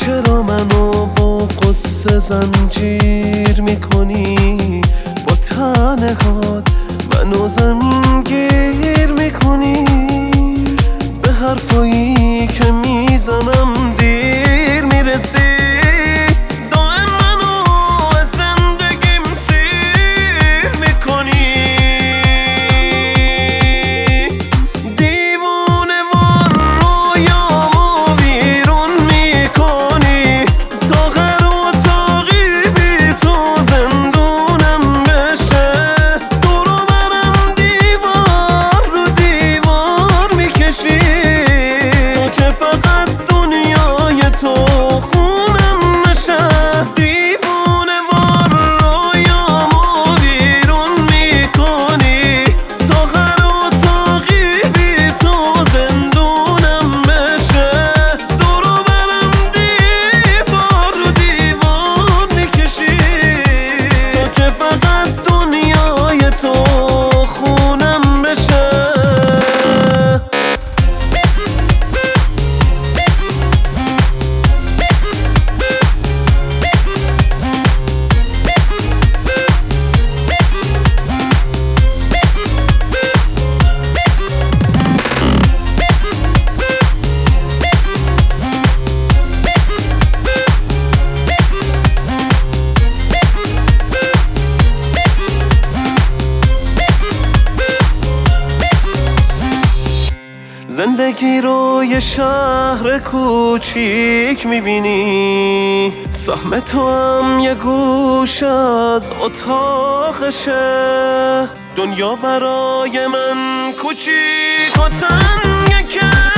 چرا منو با قصه زنجیر میکنی؟ با تنهات منو زمین گیر میکنی. به حرفایی که میزنم دیر میرسی. دائم منو از زندگیم سیر میکنی. دیوونه وار رویامو بیرون میکنی. تا غر و تاقی بی تو زندونم بشه. دورو برم دیوار رو دیوار میکشی. تو که فقط دنیای تو خونم نشه. دیوونه وار رویامو بیرون میکنی. تا غر و تاقی بی تو زندونم بشه. دورو برم دیوار رو دیوار میکشی. تو که فقط دنیای تو خونم بشه. زندگی رو یه شهر کوچیک میبینی. سهم تو هم یه گوش از اتاقشه. دنیا برای من کوچیک و تنگه که